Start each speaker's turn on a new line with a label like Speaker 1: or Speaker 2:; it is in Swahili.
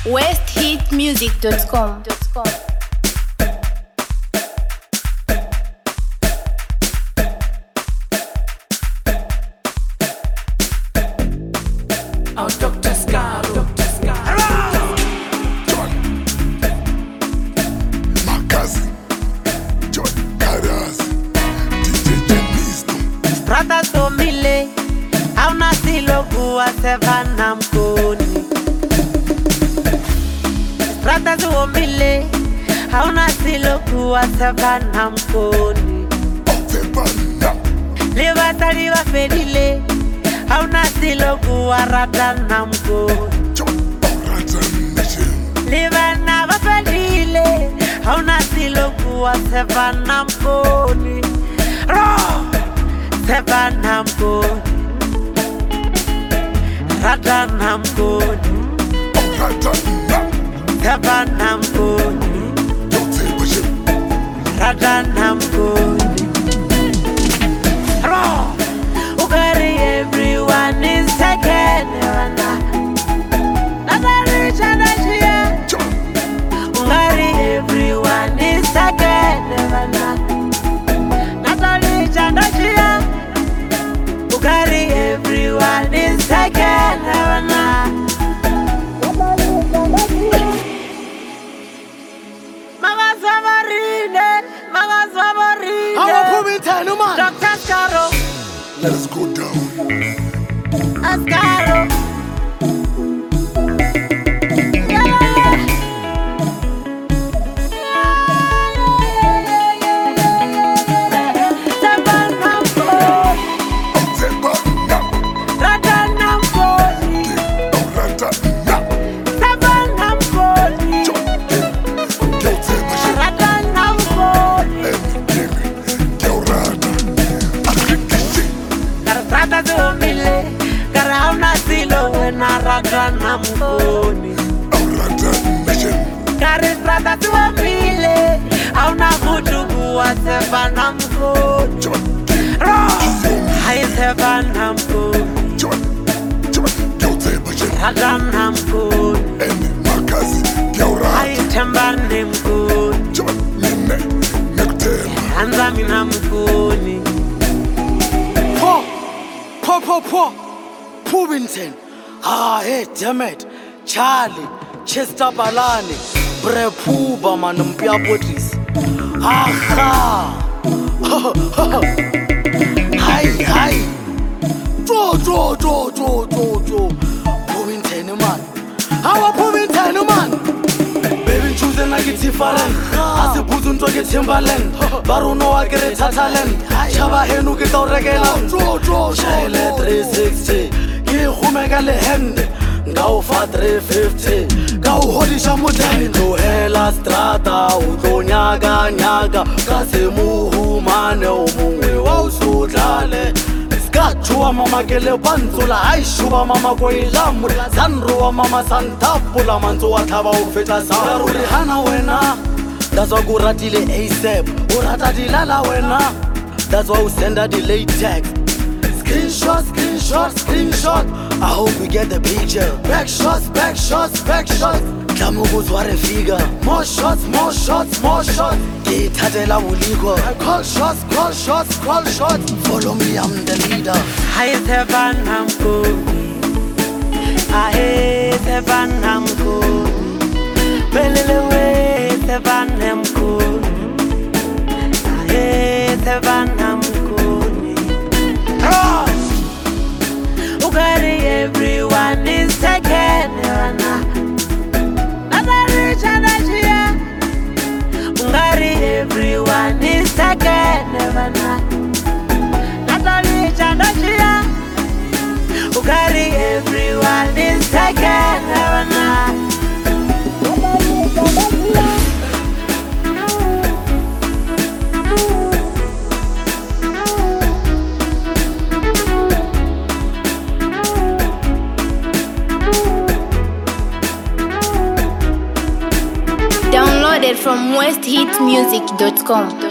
Speaker 1: westhitmusic.com.
Speaker 2: Dr. Scaro, Dr. Scaro.
Speaker 3: John Makazi, John Karas, DJ Jenisto.
Speaker 4: Strata somile, hauna silo kuwa sevana mkoni. Strata somile, hauna silo kuwa sevana mkoni.
Speaker 3: Sevana,
Speaker 4: Levata liwa fedile, hauna silo kuwa ratana mkoni.
Speaker 3: John Ratan
Speaker 4: Livana vafedile, hauna silo kuwa sevana mkoni. Sevana mkoni, ratana mkoni.
Speaker 3: Ratana,
Speaker 4: Savannah mkoni,
Speaker 3: Yote Bashir,
Speaker 4: Radana mkoni. Ugari everyone is taken. Nada rich and Asia.
Speaker 3: John,
Speaker 4: Ugari everyone is taken. Nada rich and Asia. Ugari everyone is taken. Mama Savarine, Dr. Scaro,
Speaker 3: let us go down.
Speaker 4: Ascaro.
Speaker 3: Sevana,
Speaker 4: Ratana mkoni,
Speaker 3: Ratana,
Speaker 4: Savannah mkoni,
Speaker 3: John, Yote Bashir,
Speaker 4: Ratana mkoni.
Speaker 3: King, Georana, Akikishi,
Speaker 4: Karata zomile, karauna silo wena ratana mkoni.
Speaker 3: Ratan Nation,
Speaker 4: Karistrata zomile, hauna kutubu wa Savannah mkoni.
Speaker 3: John,
Speaker 4: Hai Savannah mkoni,
Speaker 3: John, Yote Bashir,
Speaker 4: Ratana mkoni.
Speaker 3: Makazi, Georana,
Speaker 4: Hai Tembane mkoni,
Speaker 3: John, Nine, Nectema,
Speaker 4: Anza mina mkoni.
Speaker 2: Po, Pubinton. Hey, damn it. Charlie, Chester Balani, Brepuba Manumpia Botis. Aha! Hi. Jo. Pubinton, man. How Pubinton, man? Baby, choosing like it's different. As a Puzun to get Timberland. Baruno, I get a Tataland. Chava Henu get out again. Jo. Shile 360. Give Humegale Hand. Go for 350. Go Hodisha Mutan. To Hela Strata. Nyaga. Kasimu Mane. Mungwe Wausu Dale. Chua mama kele banzula aishuwa mama koilamula zanruwa mama santapula manzo wathaba ufeta saruli hana wena that's why kuratile ASAP urata dilala wena that's why usenda delay text screenshot I hope we get the picture back shots Klamukuzware figure more shots Githatela uliko call shots follow me I'm the leader
Speaker 4: Hai Savannah mkoni, Ae Savannah mkoni, Belelewe Savannah mkoni, Ae Savannah mkoni. Ugari everyone is taken. Nada rich and Asia. Ugari everyone is taken. Nada rich and Asia. Ugari everyone is taken.
Speaker 1: Downloaded from westhitmusic.com.